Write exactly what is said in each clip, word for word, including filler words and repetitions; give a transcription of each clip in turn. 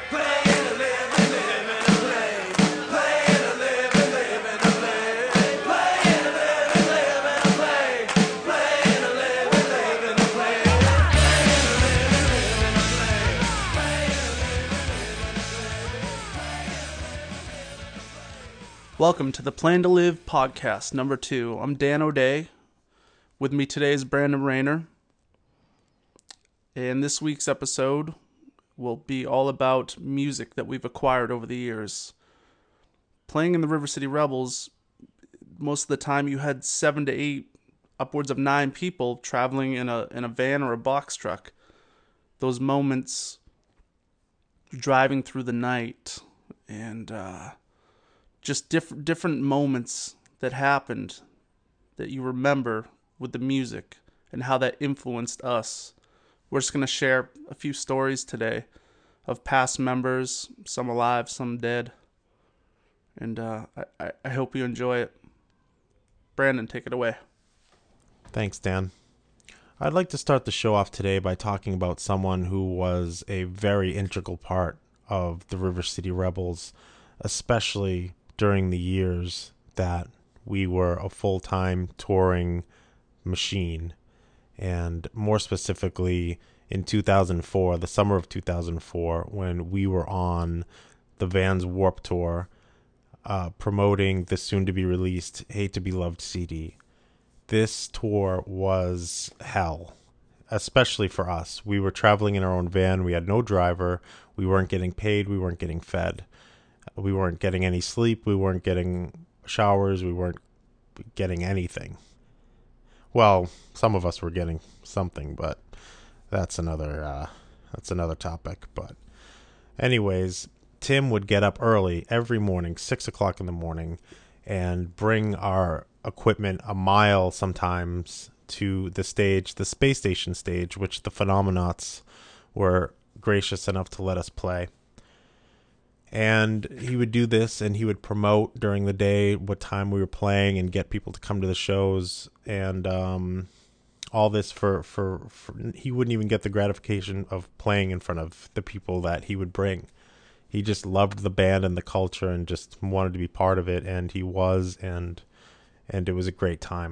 Welcome to the Plan to Live podcast number two. I'm Dan O'Day. With me today is Brandon Rayner. And this week's episode will be all about music that we've acquired over the years. Playing in the River City Rebels, most of the time you had seven to eight, upwards of nine people traveling in a in a van or a box truck. Those moments driving through the night and uh just different different moments that happened that you remember with the music and how that influenced us. We're just going to share a few stories today of past members, some alive, some dead. And uh, I, I hope you enjoy it. Brandon, take it away. Thanks, Dan. I'd like to start the show off today by talking about someone who was a very integral part of the River City Rebels, especially during the years that we were a full-time touring machine. And more specifically, in two thousand four, the summer of two thousand four, when we were on the Vans Warped Tour, uh, promoting the soon-to-be-released Hate to Be Loved C D. This tour was hell, especially for us. We were traveling in our own van. We had no driver. We weren't getting paid. We weren't getting fed. We weren't getting any sleep. We weren't getting showers. We weren't getting anything. Well, some of us were getting something, but that's another uh, that's another topic. But anyways, Tim would get up early every morning, six o'clock in the morning, and bring our equipment a mile sometimes to the stage, the space station stage, which the Phenomenauts were gracious enough to let us play. And he would do this, and he would promote during the day what time we were playing and get people to come to the shows. And um, all this for, for, for he wouldn't even get the gratification of playing in front of the people that he would bring. He just loved the band and the culture and just wanted to be part of it. And he was, and and it was a great time.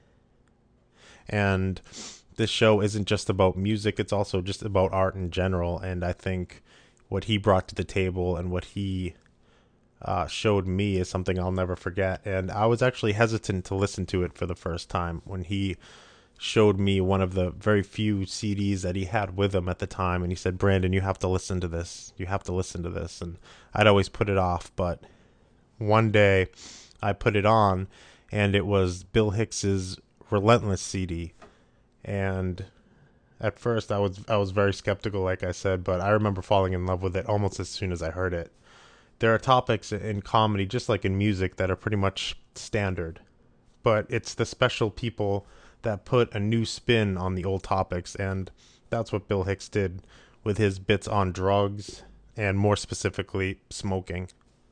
And this show isn't just about music. It's also just about art in general. And I think what he brought to the table and what he uh, showed me is something I'll never forget. And I was actually hesitant to listen to it for the first time when he showed me one of the very few C Ds that he had with him at the time. And he said, "Brandon, you have to listen to this. You have to listen to this." And I'd always put it off. But one day I put it on, and it was Bill Hicks's Relentless C D. And at first, I was I was very skeptical, like I said, but I remember falling in love with it almost as soon as I heard it. There are topics in comedy, just like in music, that are pretty much standard. But it's the special people that put a new spin on the old topics, and that's what Bill Hicks did with his bits on drugs, and more specifically, smoking.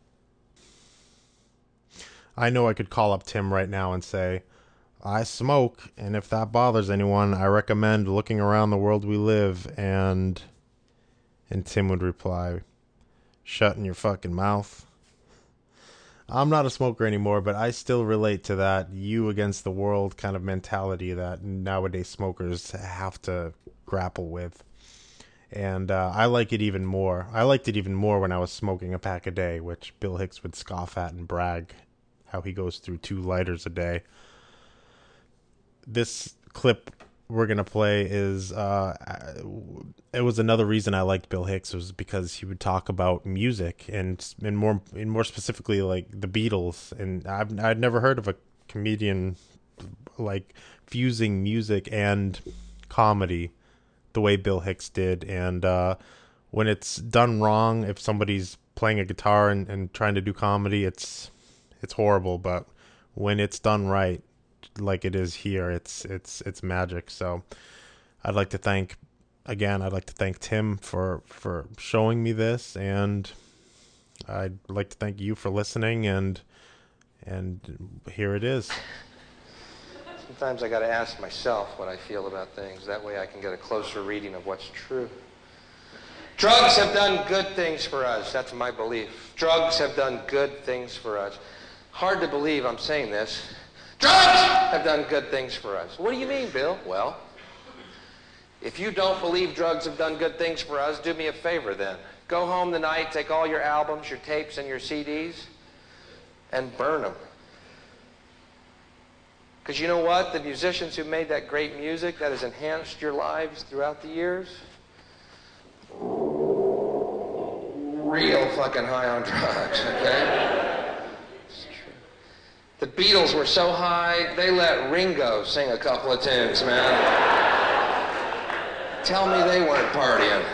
I know I could call up Tim right now and say, "I smoke, and if that bothers anyone, I recommend looking around the world we live," and and Tim would reply, "Shutting your fucking mouth." I'm not a smoker anymore, but I still relate to that you against the world kind of mentality that nowadays smokers have to grapple with. And uh, I like it even more. I liked it even more when I was smoking a pack a day, which Bill Hicks would scoff at and brag how he goes through two lighters a day. This clip we're going to play is, uh, it was another reason I liked Bill Hicks, was because he would talk about music and, and more, and more specifically like the Beatles. And I've, I'd never heard of a comedian like fusing music and comedy the way Bill Hicks did. And, uh, when it's done wrong, if somebody's playing a guitar and, and trying to do comedy, it's, it's horrible. But when it's done right, like it is here, it's it's it's magic. So I'd like to thank again I'd like to thank Tim for for showing me this, and I'd like to thank you for listening, and and here it is. Sometimes I got to ask myself what I feel about things. That way I can get a closer reading of what's true. Drugs have done good things for us. That's my belief. Drugs have done good things for us. Hard to believe I'm saying this. Drugs have done good things for us. What do you mean, Bill? Well, if you don't believe drugs have done good things for us, do me a favor then. Go home tonight, take all your albums, your tapes, and your C Ds, and burn them. Because you know what? The musicians who made that great music that has enhanced your lives throughout the years, real fucking high on drugs, okay? It's true. The Beatles were so high, they let Ringo sing a couple of tunes, man. Tell me they weren't partying.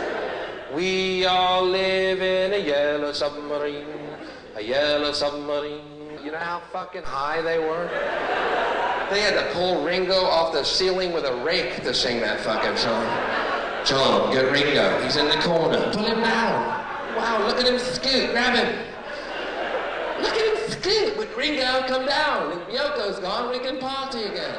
We all live in a yellow submarine, a yellow submarine. You know how fucking high they were? They had to pull Ringo off the ceiling with a rake to sing that fucking song. John, get Ringo. He's in the corner. Pull him down. Wow, look at him scoot. Grab him. Look at him scoot. With Ringo, come down. If Yoko's gone, we can party again.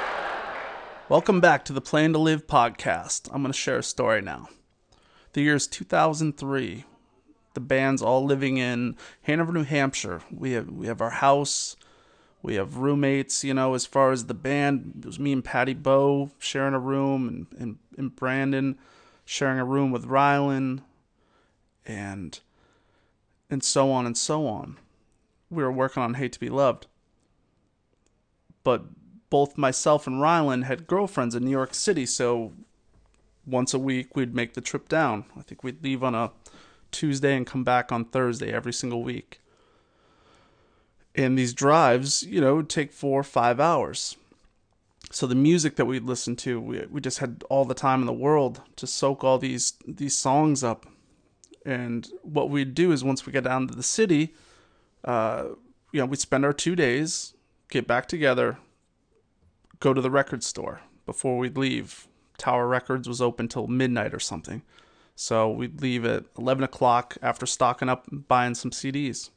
Welcome back to the Plan to Live podcast. I'm going to share a story now. The year is two thousand three. The band's all living in Hanover, New Hampshire. We have we have our house. We have roommates, you know, as far as the band. It was me and Patty Bowe sharing a room, and, and, and Brandon sharing a room with Rylan, and and so on and so on. We were working on Hate to Be Loved. But both myself and Rylan had girlfriends in New York City, so once a week we'd make the trip down. I think we'd leave on a Tuesday and come back on Thursday every single week. And these drives, you know, would take four or five hours. So the music that we'd listen to, we we just had all the time in the world to soak all these these songs up. And what we'd do is once we get down to the city, uh, you know, we'd spend our two days, get back together, go to the record store before we'd leave. Tower Records was open till midnight or something. So we'd leave at eleven o'clock after stocking up and buying some C Ds.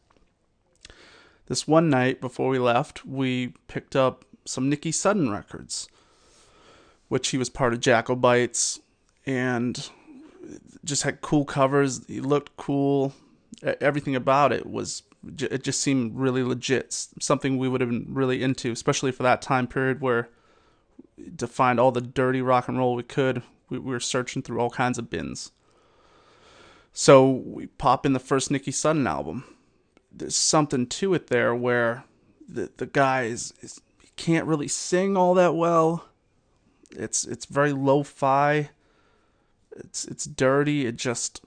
This one night before we left, we picked up some Nicky Sudden records, which he was part of Jacobites, and just had cool covers. He looked cool. Everything about it was, it just seemed really legit. Something we would have been really into, especially for that time period where to find all the dirty rock and roll we could, we, we were searching through all kinds of bins. So we pop in the first Nicky Sudden album. There's something to it there where the the guy is, is he can't really sing all that well. It's it's very lo-fi. It's it's dirty. It just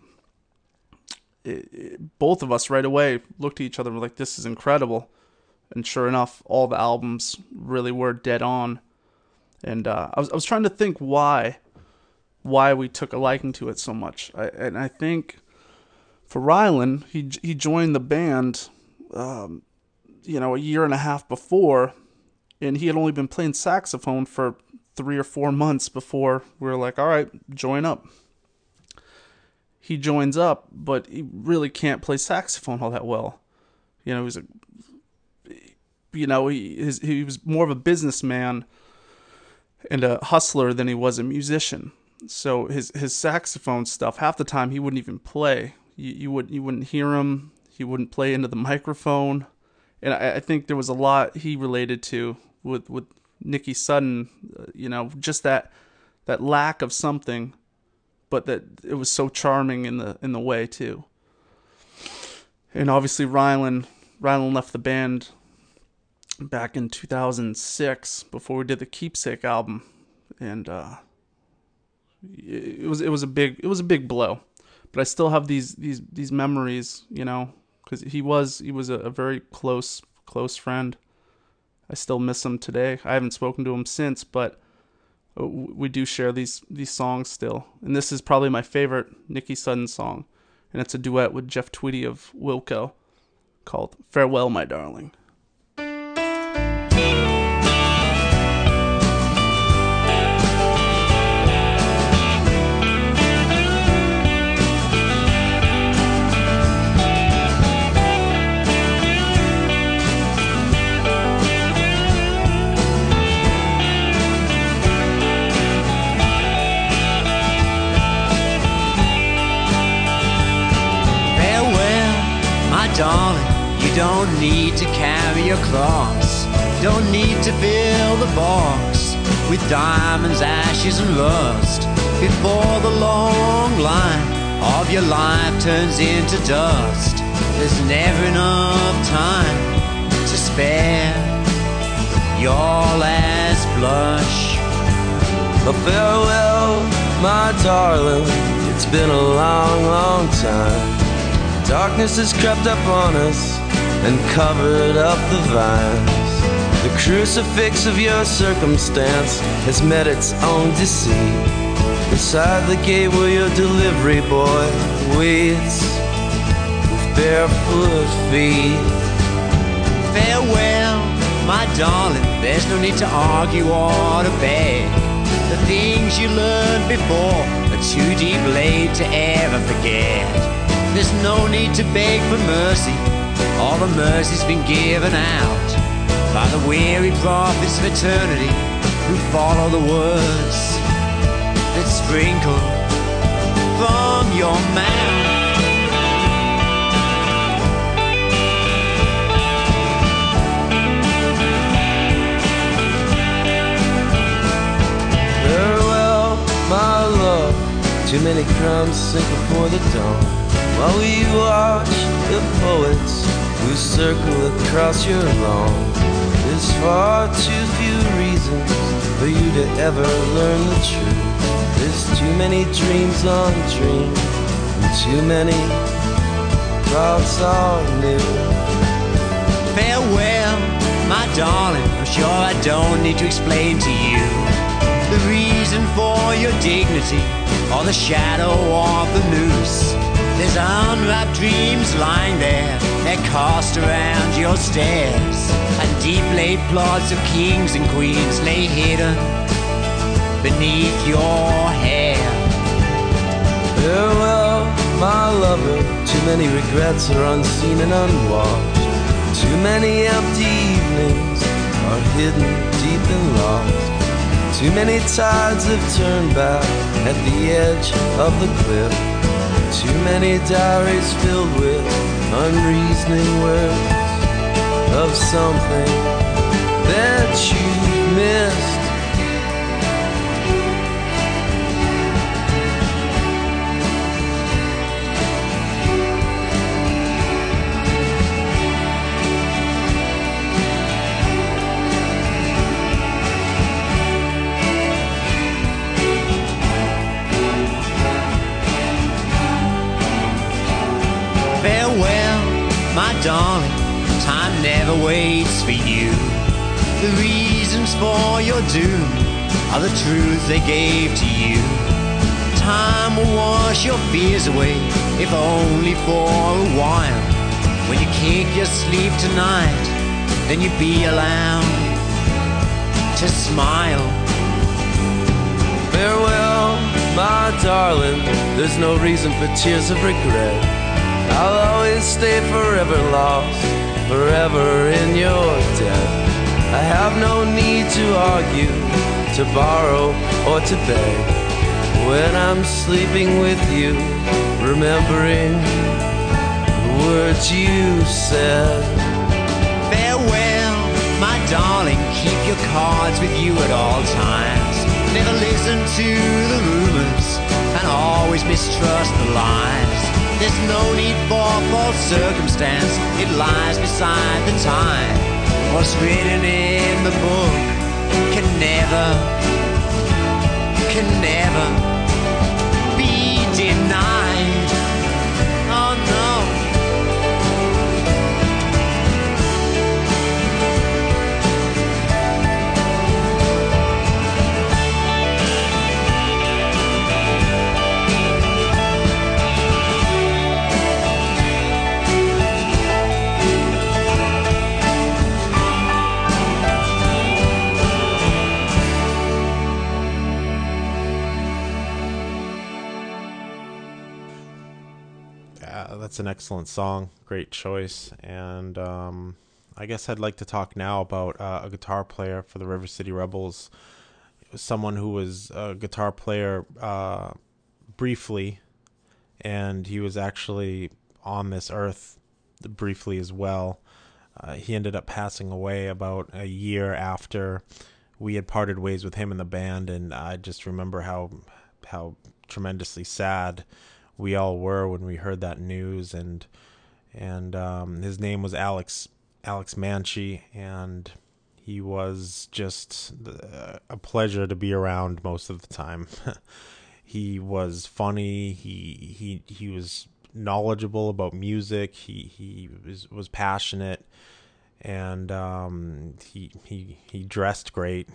it, it, both of us right away looked at each other and were like, "This is incredible." And sure enough, all the albums really were dead on. And uh, I was I was trying to think why why we took a liking to it so much. I, and I think for Rylan, he he joined the band, um, you know, a year and a half before, and he had only been playing saxophone for three or four months before we were like, all right, join up. He joins up, but he really can't play saxophone all that well. You know, he's a, you know, he his, he was more of a businessman and a hustler than he was a musician. So his his saxophone stuff, half the time he wouldn't even play. You, you would you wouldn't hear him. He wouldn't play into the microphone, and I, I think there was a lot he related to with with Nicky Sudden. Uh, you know, just that that lack of something, but that it was so charming in the in the way too. And obviously Rylan Rylan left the band back in two thousand six before we did the Keepsake album, and uh, it was it was a big it was a big blow. But I still have these these these memories, you know, because he was he was a, a very close close friend. I still miss him today. I haven't spoken to him since, but we do share these these songs still. And this is probably my favorite Nicky Sudden song, and it's a duet with Jeff Tweedy of Wilco called "Farewell, My Darling." My darling, you don't need to carry your cross. Don't need to fill the box with diamonds, ashes and lust before the long line of your life turns into dust. There's never enough time to spare your last blush. A farewell, my darling, it's been a long, long time. Darkness has crept up on us and covered up the vines. The crucifix of your circumstance has met its own deceit. Beside the gate where your delivery boy waits with barefoot feet. Farewell, my darling, there's no need to argue or to beg. The things you learned before are too deep laid to ever forget. There's no need to beg for mercy, all the mercy's been given out by the weary prophets of eternity who follow the words that sprinkle from your mouth. Farewell, my love, too many crowns sink before the dawn, while we watch the poets who circle across your lawn. There's far too few reasons for you to ever learn the truth. There's too many dreams on dreams, and too many thoughts are new. Farewell, my darling, I'm sure I don't need to explain to you the reason for your dignity or the shadow of the noose. There's unwrapped dreams lying there that cast around your stairs, and deep laid plots of kings and queens lay hidden beneath your hair. Farewell, my lover, too many regrets are unseen and unwashed. Too many empty evenings are hidden deep and lost. Too many tides have turned back at the edge of the cliff. Too many diaries filled with unreasoning words of something that you missed. My darling, time never waits for you. The reasons for your doom are the truths they gave to you. Time will wash your fears away, if only for a while. When you kick your sleep tonight, then you be allowed to smile. Farewell, my darling, there's no reason for tears of regret. I'll always stay forever lost, forever in your debt. I have no need to argue, to borrow or to beg. When I'm sleeping with you, remembering the words you said. Farewell, my darling, keep your cards with you at all times. Never listen to the rumors and always mistrust the lies. There's no need for false circumstance, it lies beside the time. What's written in the book can never, can never be denied. Oh no. That's an excellent song. Great choice. And um, I guess I'd like to talk now about uh, a guitar player for the River City Rebels. Someone who was a guitar player uh, briefly, and he was actually on this earth briefly as well. Uh, he ended up passing away about a year after we had parted ways with him in the band, and I just remember how how tremendously sad we all were when we heard that news. And and um, his name was Alex Alex Manchi, and he was just a pleasure to be around most of the time. He was funny. He he he was knowledgeable about music. He he was was passionate, and um, he he he dressed great,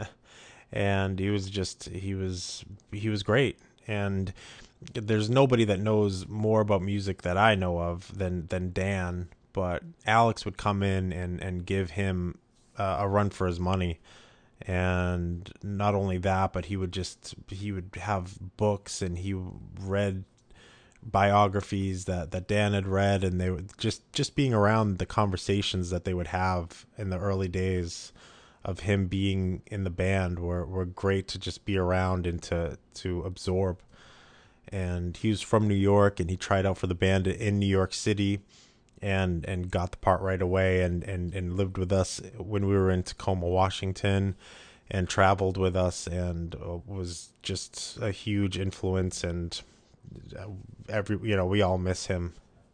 and he was just he was he was great. And there's nobody that knows more about music that I know of than than Dan. But Alex would come in and and give him uh, a run for his money. And not only that, but he would just he would have books, and he read biographies that, that Dan had read, and they would just just being around the conversations that they would have in the early days of him being in the band were, were great to just be around and to, to absorb. And he was from New York, and he tried out for the band in New York City and and got the part right away, and, and, and lived with us when we were in Tacoma, Washington, and traveled with us, and was just a huge influence. And every you know we all miss him.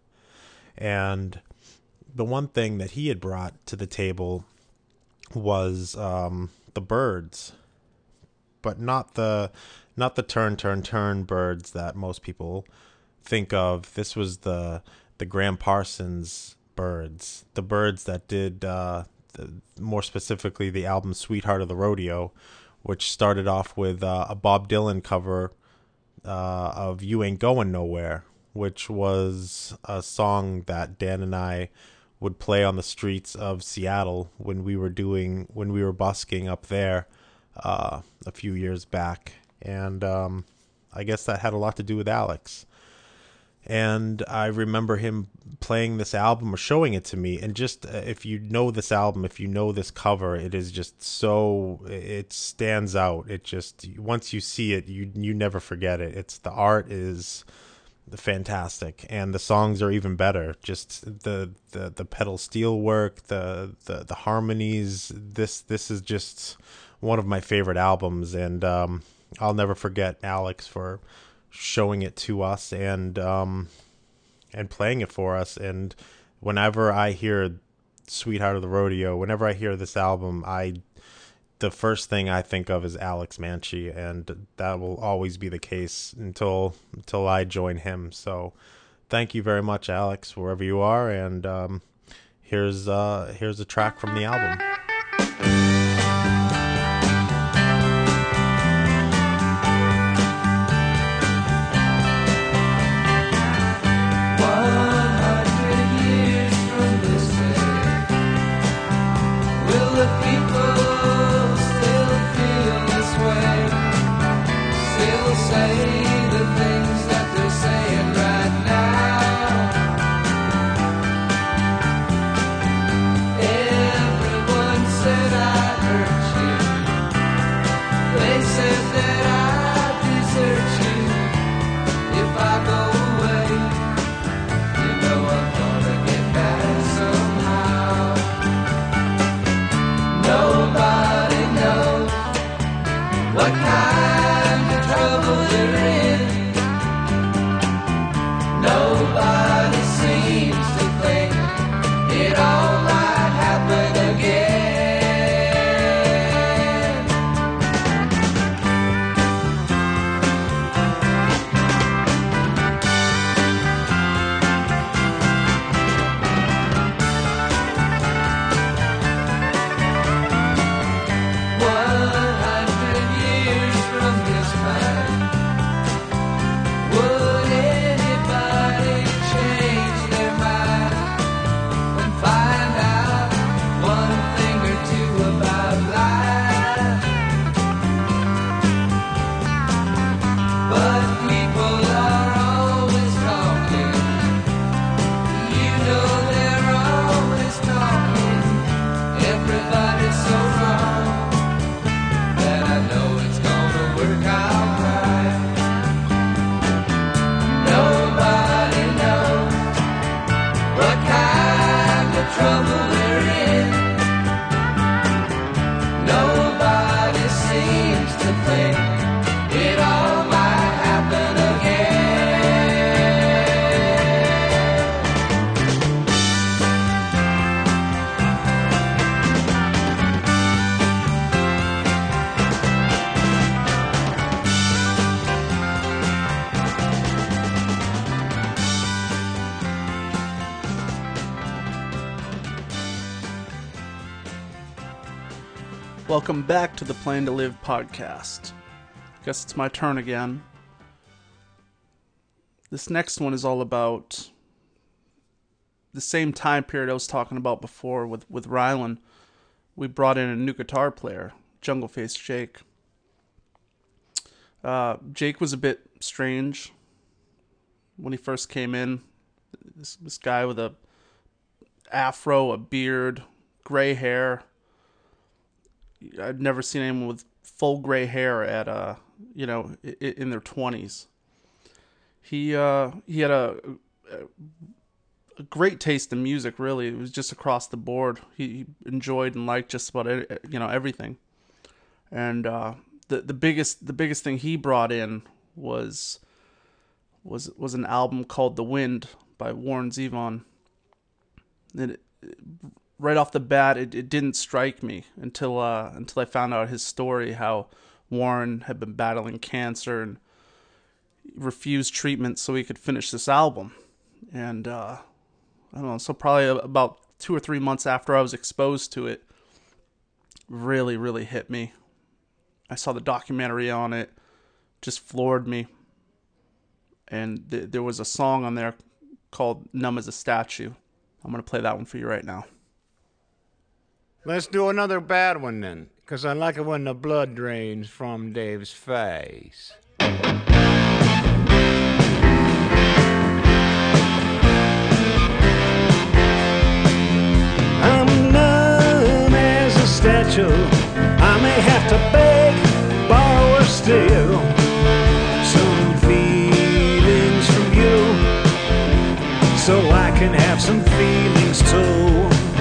And the one thing that he had brought to the table was um, the Byrds, but not the not the turn turn turn Byrds that most people think of. This was the the Graham Parsons Byrds, the Byrds that did uh, the, more specifically the album Sweetheart of the Rodeo, which started off with uh, a Bob Dylan cover uh, of You Ain't Going Nowhere, which was a song that Dan and I would play on the streets of Seattle when we were doing when we were busking up there uh, a few years back. And um, I guess that had a lot to do with Alex. And I remember him playing this album or showing it to me. And just uh, if you know this album, if you know this cover, it is just so, it stands out. It just, once you see it, you you never forget it. It's the art is fantastic, and the songs are even better. Just the the, the pedal steel work, the, the, the harmonies. This this is just one of my favorite albums, and um, I'll never forget Alex for showing it to us and um and playing it for us. And whenever I hear Sweetheart of the Rodeo, whenever I hear this album, I the first thing I think of is Alex Manchi, and that will always be the case until until I join him. So thank you very much, Alex, wherever you are. And um here's uh here's a track from the album. Would anybody change? Welcome back to the Plan to Live podcast. Guess it's my turn again. This next one is all about the same time period I was talking about before with, with Rylan. We brought in a new guitar player, Jungle Face Jake. Uh, Jake was a bit strange when he first came in. This, this guy with a afro, a beard, gray hair. I'd never seen anyone with full gray hair at uh, you know, in their twenties. He uh, he had a, a great taste in music. Really, it was just across the board. He, he enjoyed and liked just about you know everything. And uh, the the biggest the biggest thing he brought in was was was an album called The Wind by Warren Zevon. And it, right off the bat, it, it didn't strike me until uh, until I found out his story, how Warren had been battling cancer and refused treatment so he could finish this album. And uh, I don't know, so probably about two or three months after I was exposed to it, really, really hit me. I saw the documentary on it, just floored me. And th- there was a song on there called Numb as a Statue. I'm going to play that one for you right now. Let's do another bad one then, because I like it when the blood drains from Dave's face. I'm numb as a statue. I may have to beg, borrow, or steal some feelings from you, so I can have some feelings too.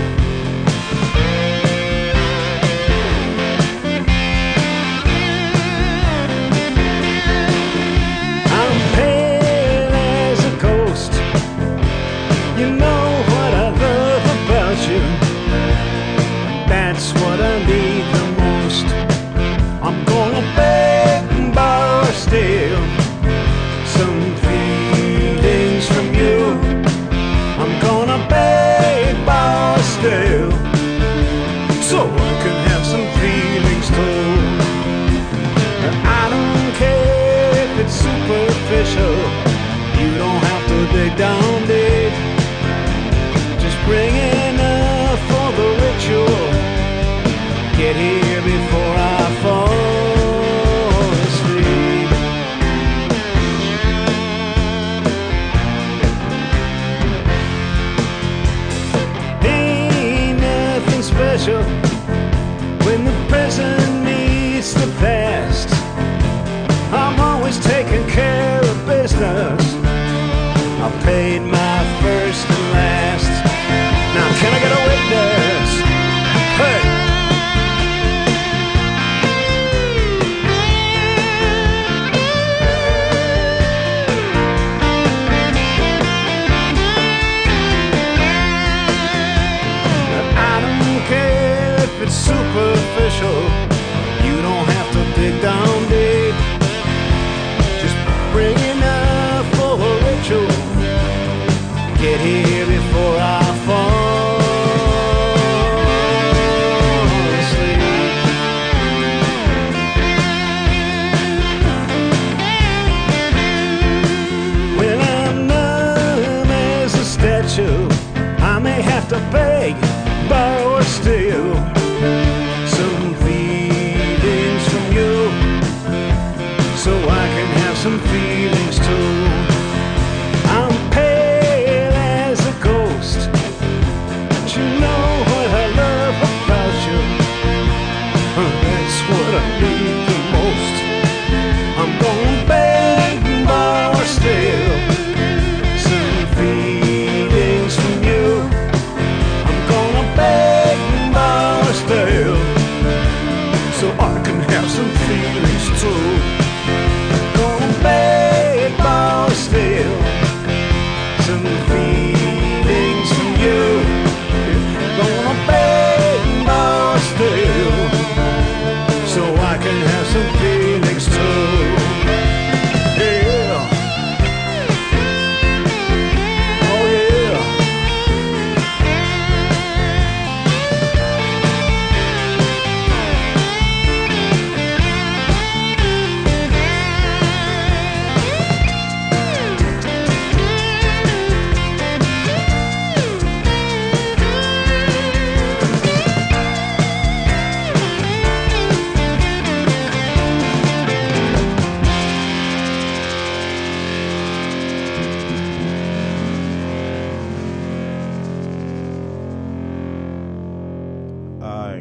That's what I need the most. I'm gonna beg and borrow or steal some feelings from you. I'm gonna beg, borrow or steal, so I can have some feelings too. I don't care if it's superficial. You don't have to dig down deep. Just bring enough for the ritual. Get here before I fall asleep. Ain't nothing special when the present meets the past. I'm always taking care of business. I paid my first and last. Now can I get a witness? Hey! It's superficial. You don't have to dig down deep. Just bring enough for a ritual. Get here before I fall asleep. When I'm numb as a statue, I may have to beg, borrow, or steal some feelings from you, so I can have some feelings too. I'm pale as a ghost, but you know what I love about you. That's what I need the most. I'm gonna beg and borrow or steal some feelings from you. I'm gonna beg and borrow or steal, so I can have some feelings too. Gonna beg, borrow, steal some feelings from you. Gonna beg, borrow, steal, so I can have some feelings too. Yeah. Oh yeah.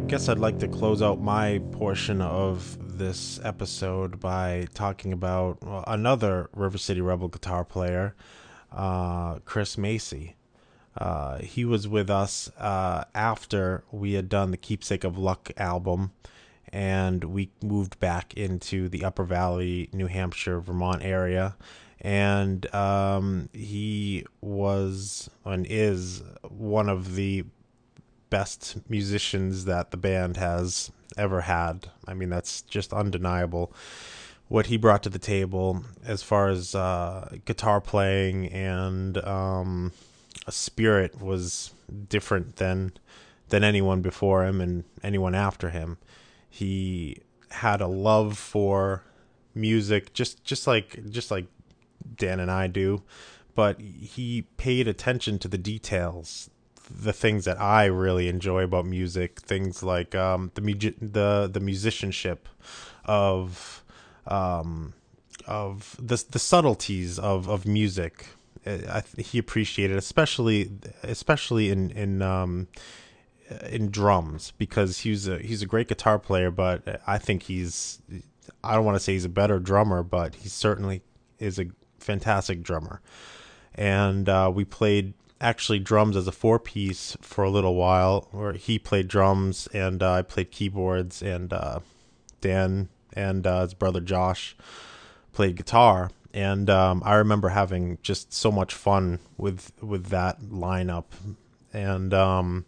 guess I'd like to close out my portion of this episode by talking about well, another River City Rebel guitar player, uh, Chris Macy. Uh, he was with us uh, after we had done the Keepsake of Luck album, and we moved back into the Upper Valley, New Hampshire, Vermont area. And um, he was and is one of the best musicians that the band has ever had. I mean, that's just undeniable. What he brought to the table as far as uh, guitar playing and um, a spirit was different than than anyone before him and anyone after him. He had a love for music, just just like just like Dan and I do, but he paid attention to the details, the things that I really enjoy about music, things like um, the mu- the the musicianship of um, of the the subtleties of, of music. I, he appreciated, especially especially in in um, in drums, because he's a he's a great guitar player, but I think he's I don't want to say he's a better drummer, but he certainly is a fantastic drummer. And uh, we played actually drums as a four piece for a little while, where he played drums and uh, I played keyboards, and uh, Dan and uh, his brother Josh played guitar. And um, I remember having just so much fun with with that lineup. And um,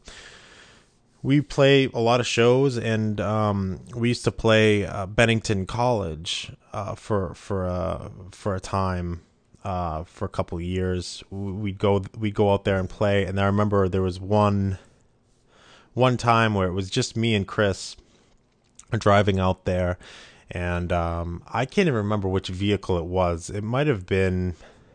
we play a lot of shows, and um, we used to play uh, Bennington College uh, for for uh, for a time. Uh, for a couple of years, we'd go we'd go out there and play. And I remember there was one one time where it was just me and Chris driving out there, and um, I can't even remember which vehicle it was. It might have been,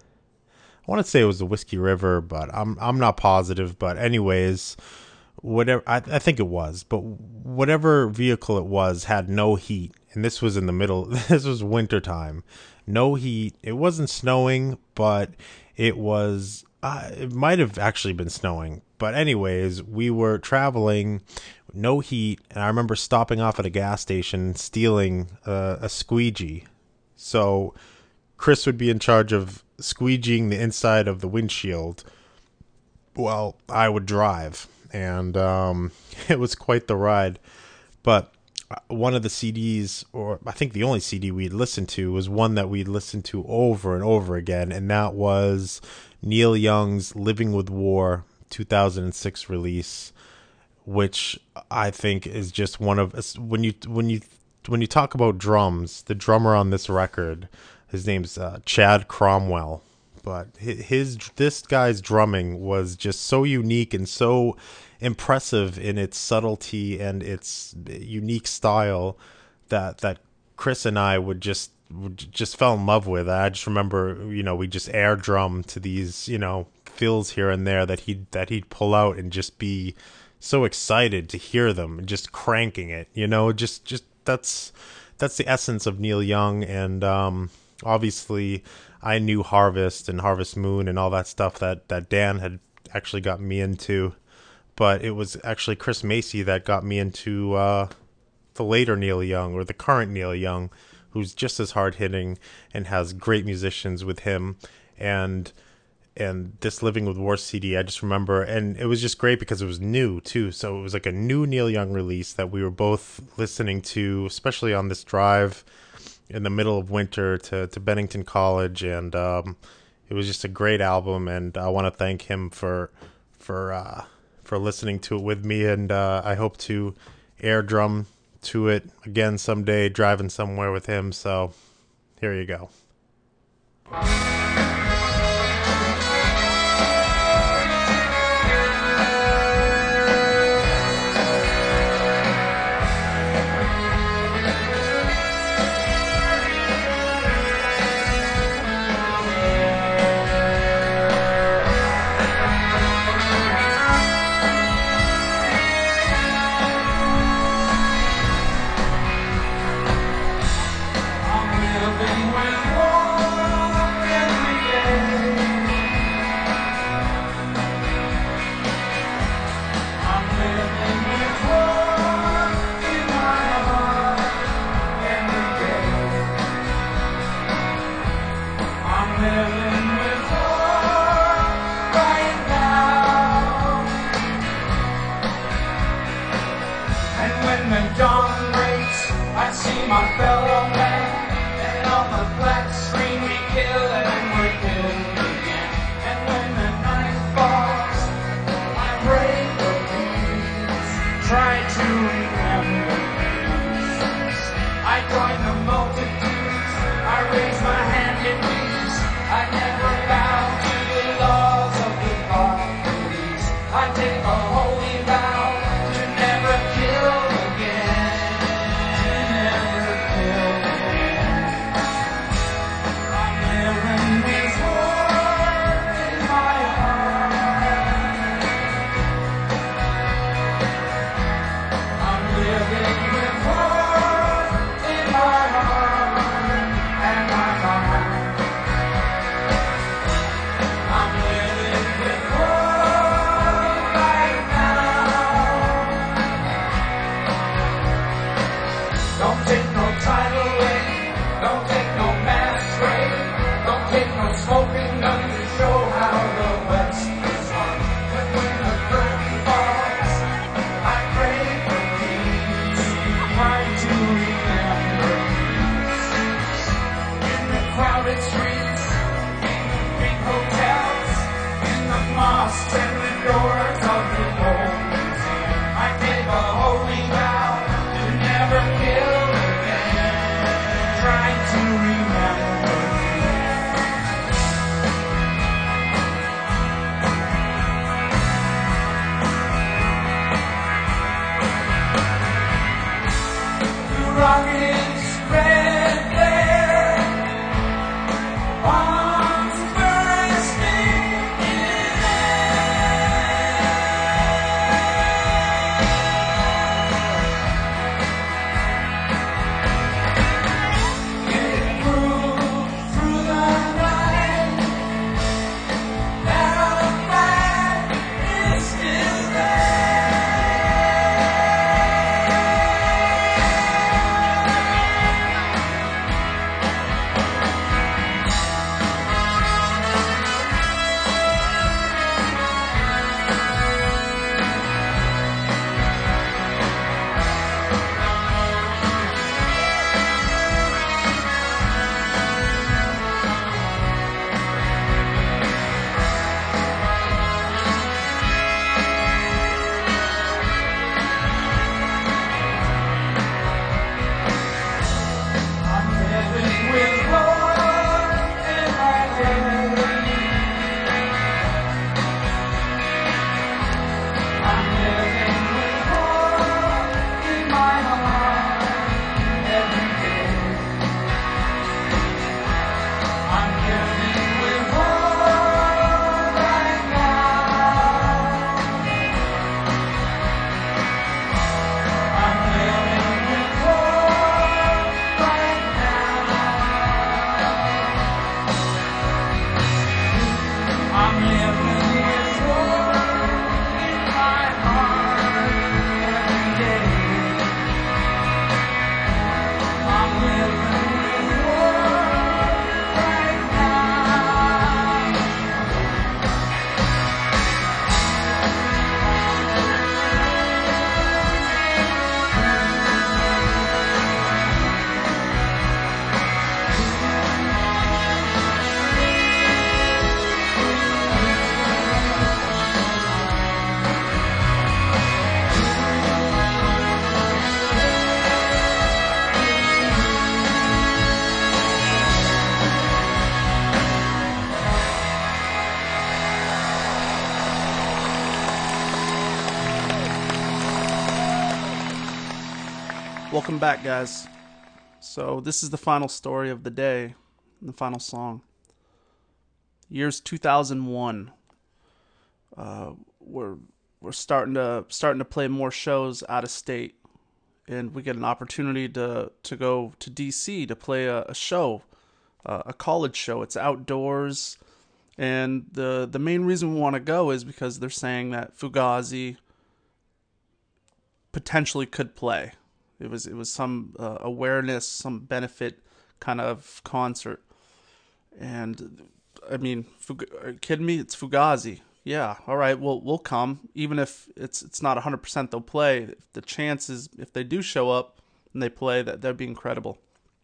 I want to say it was the Whiskey River, but I'm I'm not positive. But anyways, whatever, I, I think it was. But whatever vehicle it was had no heat, and this was in the middle. This was winter time. No heat. It wasn't snowing, but it was, uh, it might have actually been snowing. But anyways, we were traveling, no heat, and I remember stopping off at a gas station, stealing uh, a squeegee. So Chris would be in charge of squeegeeing the inside of the windshield while I would drive. And um, it was quite the ride. But one of the C Ds, or I think the only C D we'd listened to, was one that we'd listened to over and over again, and that was Neil Young's Living with War two thousand six release, which I think is just one of, when you when you when you talk about drums, the drummer on this record, his name's uh, Chad Cromwell, but his, his this guy's drumming was just so unique and so impressive in its subtlety and its unique style that that Chris and I would just would just fell in love with. I just remember, you know, we just air drum to these, you know, fills here and there that he'd that he'd pull out and just be so excited to hear them and just cranking it, you know, just just that's that's the essence of Neil Young. And um obviously I knew Harvest and Harvest Moon and all that stuff that that Dan had actually got me into. But it was actually Chris Macy that got me into uh, the later Neil Young, or the current Neil Young, who's just as hard-hitting and has great musicians with him. And and this Living with War C D, I just remember, and it was just great because it was new, too. So it was like a new Neil Young release that we were both listening to, especially on this drive in the middle of winter to, to Bennington College. And um, it was just a great album, and I want to thank him for... for uh, for listening to it with me, and uh, I hope to air drum to it again someday, driving somewhere with him. So here you go. Living with war in lost when the doors of the old museum. I take a holy vow to never kill again. Trying to remember you. The rockets spread there. Bombs bursting in it grew through the night. That our flag is still I'm living with war in my head. I'm living with war in my heart every day. I'm living with war right now. I'm living with war right now. I'm living with war in my heart every day. I'm living with war right now. Welcome back, guys. So this is the final story of the day, the final song. Year's two thousand one. Uh, we're we're starting to starting to play more shows out of state, and we get an opportunity to to go to D C to play a, a show, uh, a college show. It's outdoors, and the the main reason we want to go is because they're saying that Fugazi potentially could play. It was it was some uh, awareness, some benefit kind of concert, and I mean, Fug- are you kidding me? It's Fugazi. Yeah, all right, we'll we'll come, even if it's it's not one hundred percent they'll play. If the chances, if they do show up and they play, that that'd be incredible.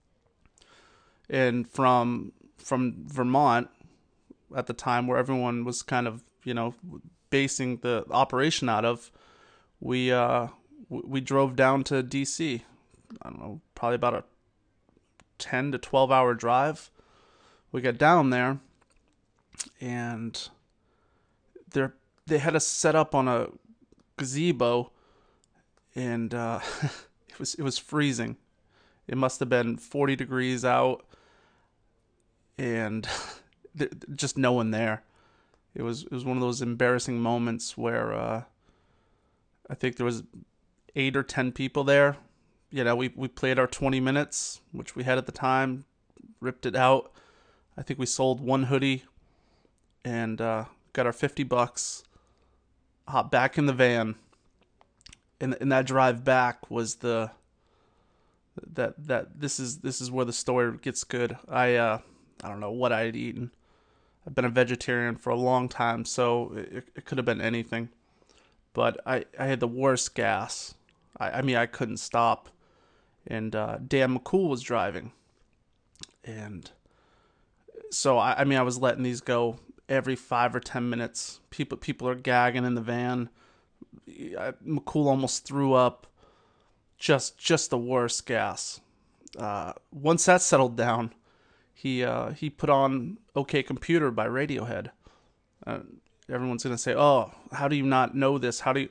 And from from Vermont, at the time where everyone was kind of, you know, basing the operation out of, we uh we drove down to D C. I don't know, probably about a ten to twelve hour drive. We got down there, and they they had us set up on a gazebo, and uh, it was it was freezing. It must have been forty degrees out, and just no one there. It was it was one of those embarrassing moments where uh, I think there was eight or ten people there. You know, we we played our twenty minutes, which we had at the time, ripped it out. I think we sold one hoodie, and uh, got our fifty bucks. Hopped back in the van, and and that drive back was the that that this is this is where the story gets good. I uh I don't know what I had eaten. I've been a vegetarian for a long time, so it, it could have been anything. But I, I had the worst gas. I, I mean, I couldn't stop. And uh, Dan McCool was driving. And so, I, I mean, I was letting these go. every five or ten minutes. People people are gagging in the van. I, McCool almost threw up. Just just the worst gas. Uh, once that settled down, he uh, he put on OK Computer by Radiohead. Uh, everyone's gonna say, "Oh, how do you not know this? How do you?"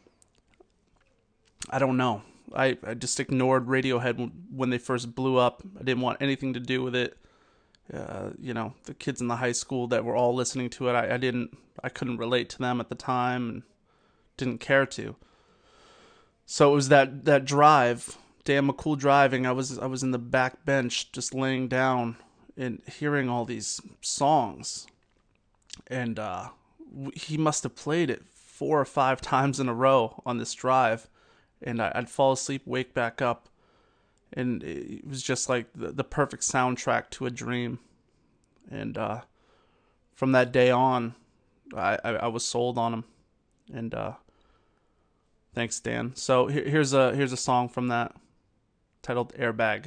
I don't know. I, I just ignored Radiohead when they first blew up. I didn't want anything to do with it. Uh, you know, the kids in the high school that were all listening to it, I, I didn't, I couldn't relate to them at the time and didn't care to. So it was that, that drive, Dan McCool driving. I was I was in the back bench just laying down and hearing all these songs, and uh, he must have played it four or five times in a row on this drive. And I'd fall asleep, wake back up, and it was just like the, the perfect soundtrack to a dream. And uh, from that day on, I, I, I was sold on him. And uh, thanks, Dan. So here, here's a here's a song from that, titled "Airbag."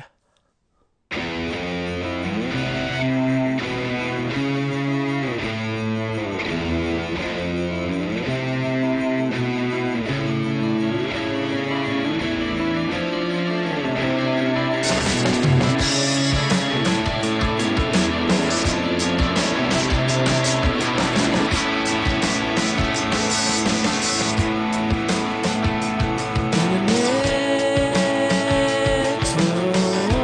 In the metro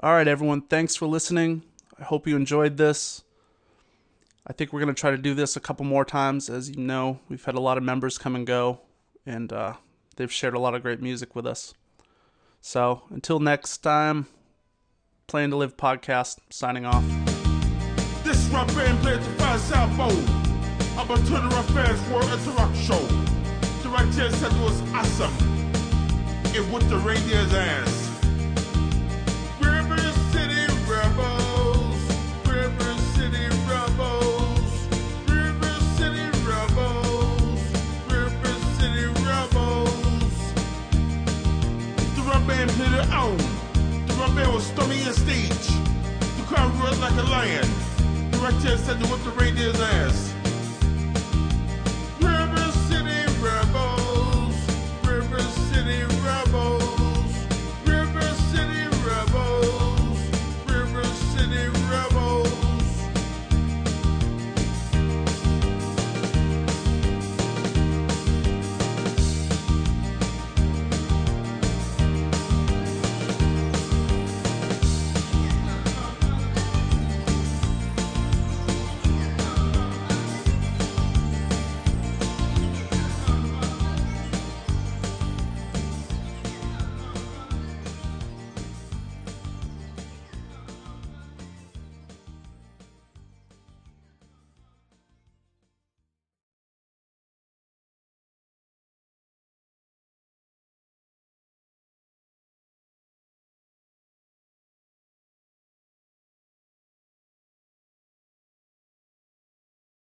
All right, everyone. Thanks for listening. I hope you enjoyed this. I think we're going to try to do this a couple more times. As you know, we've had a lot of members come and go, and uh, they've shared a lot of great music with us. So until next time, Playing to Live podcast, signing off. This rock band played the Fire South Bowl. I'm a turn around fans for it's a rock show. The right here said it was awesome. It with the reindeer's ass. River City Rebels, River City Rebels, River City Rebels, River City Rebels. The rock band played their own. The rock band was storming a stage. The crowd roared like a lion. The right here said it with the reindeer's ass.